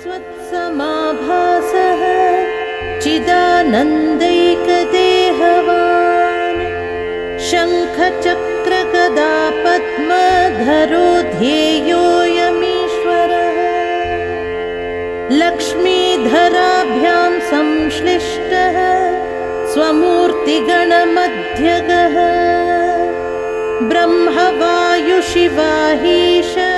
स्वत्समाभासः चिदानन्दैकदेहवान् शङ्खचक्रगदा पद्मधरो ध्येयोऽयमीश्वरः लक्ष्मीधराभ्यां संश्लिष्टः स्वमूर्तिगणमध्यगः ब्रह्मवायुशिवाहीश